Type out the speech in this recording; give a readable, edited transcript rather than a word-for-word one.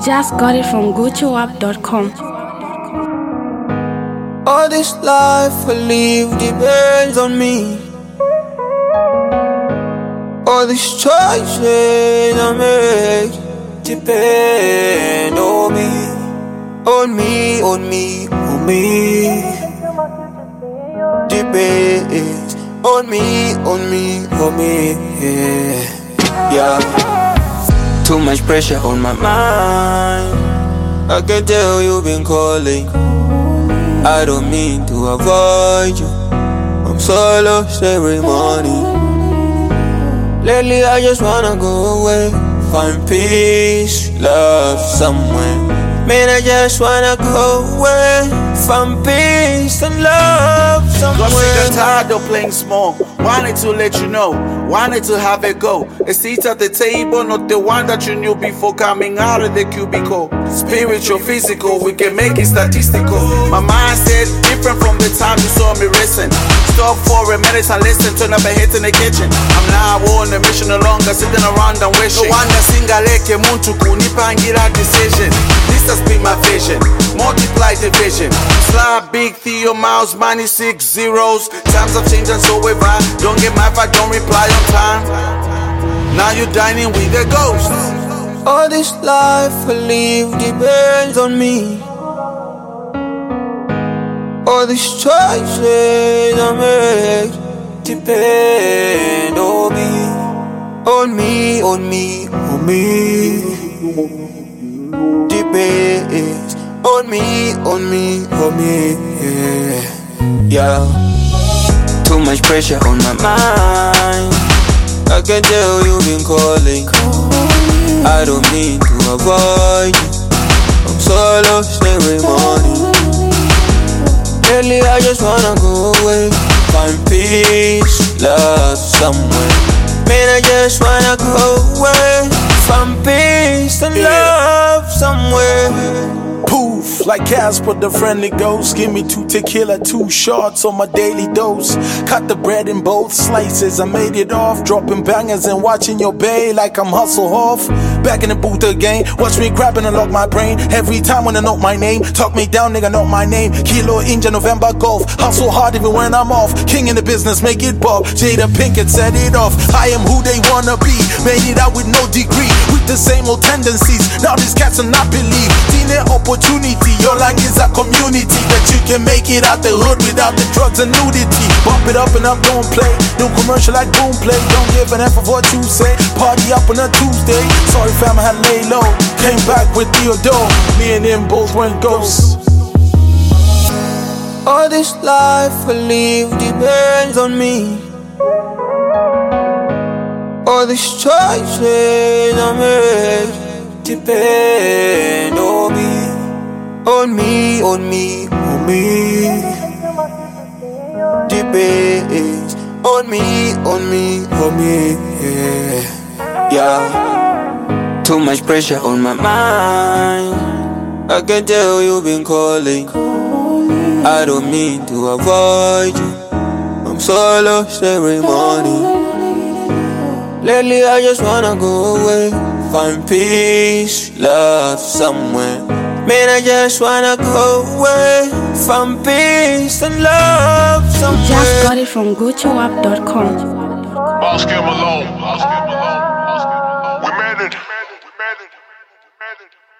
Just got it from GoToApp.com. All this life I live depends on me. All these choices I make depend on me. On me, on me, on me. Depends on me, on me, on me. Yeah. Too much pressure on my mind. I can tell you've been calling. I don't mean to avoid you. I'm so lost every morning. Lately I just wanna go away, find peace, love somewhere. Man, I just wanna go away, find peace and love somewhere. Got sick and tired of playing small. Wanted to let you know, wanted to have a go. A seat at the table, not the one that you knew before coming out of the cubicle. Spiritual, physical, we can make it statistical. My mind said different from the time you saw me racing. Stop for a minute and listen, turn up a hit in the kitchen. I'm now on a mission no longer sitting around and wishing. No wonder singaleke muntu kunipangira decision. This has been my vision, multiply division. Slide big Theo Miles, money 6 zeros. Times have changed and so have I. Don't get mad if I don't reply on time. Now you're dining with a ghost. All this life I live depends on me. All these choices I make depend on me. On me, on me, on me. Depends on me, on me, on me. Yeah. Too much pressure on my mind. I can tell you've been calling. I don't mean to avoid you. I'm so lost every morning. Lately I just wanna go away, find peace, love somewhere. Man, I just wanna go away, find peace and love somewhere. Poof, like Casper the friendly ghost. Give me 2 tequila, 2 shots on my daily dose. Cut the bread in both slices, I made it off. Dropping bangers and watching your bay like I'm hustle off. Back in the booth again, watch me grabbing and lock my brain. Every time when I note my name, talk me down, nigga, note my name. Kilo Inja, November Golf. Hustle hard even when I'm off. King in the business, make it pop. Jada Pinkett set it off. I am who they wanna be. Made it out with no degree, with the same old tendencies. Now these cats are not believe. Teen opportunity, your line is a community. That you can make it out the hood without the drugs and nudity. Bump it up and up, don't play. No commercial like boom play. Don't give an F of what you say. Party up on a Tuesday. Sorry fam, I had lay low. Came back with Theodore. Me and him both went ghosts. All this life I live depends on me. All these choices I make depend on me. On me, on me, on me. Depends on me, on me, on me. Yeah. Too much pressure on my mind. I can tell you've been calling. I don't mean to avoid you. I'm so lost every morning. Lately I just wanna go away, find peace, love somewhere. Man, I just wanna go away, find peace and love somewhere. Just got it from GoToApp.com. Ask him alone. We made it. We made it. We made it.